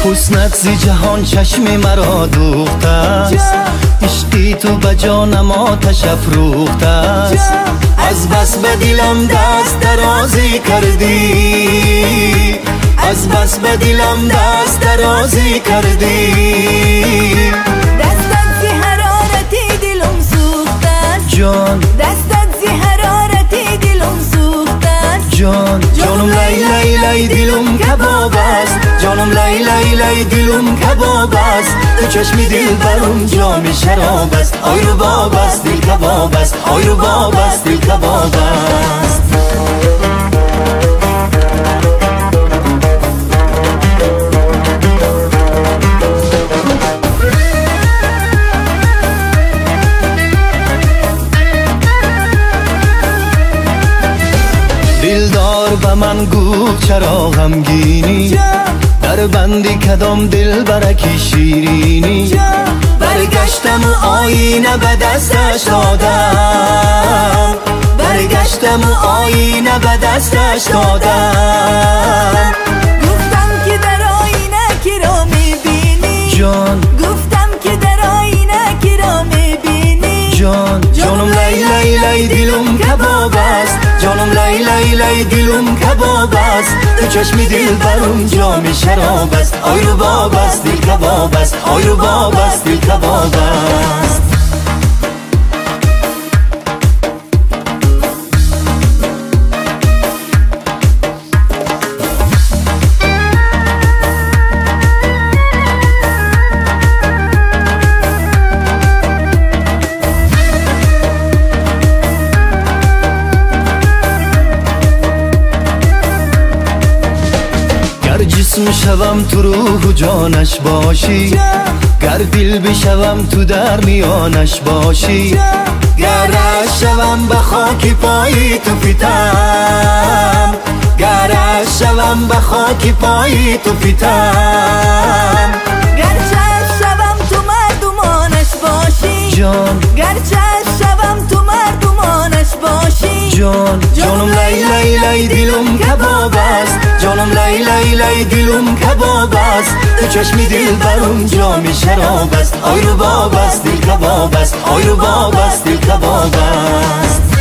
حسنت زی جهان چشم مرا دوخته است، عشقی تو به جانم آتش افروخته است. از بس به دلم دست درازی کردی، از بس به دلم دست درازی کردی. دستت زی حرارتی دلم سوخته است جان، دستت زی حرارتی دلم سوخته است جان. جانم لای لای لای دلم کباب است، جانم لای لای لای دلم کباب است. تو چشمی دل برم جام شراب است. آی رو باب است دل کباب است، آی رو باب است دل کباب است. دلدار به من گو چرا غمگینی، در بندی کدام دل برکی شیرینی. برگشتم و آینه به دستش دادم، برگشتم و آینه به دستش دادم. گفتم که در آینه کی را میبینی جان، گفتم که در آینه کی را میبینی جان. جانم لای لای لای دلم کباب است، جانم لای لای لای دلم کباب است. تو چشمی دل برم جام شراب است. آی رو باب است دل کباب است، آی رو باب است دل کباب است. گر جسم شوم تو روح و جانش باشی، گر دل بشوم تو در میانش باشی. گر رشت شوم به خاک پای تو فتم، گر رشت شوم به خاک پای تو فتم. گرچه شوم تو مردمانش باشی جان، گرچه شوم تو مردمانش باشی جان. جانم لای لای لای دلم کباب است، جانم لای لای لای دلم کباب است. تو چشمی دل برم جام شراب است. آی رو باب است دل کباب است، آی رو باب است دل کباب است.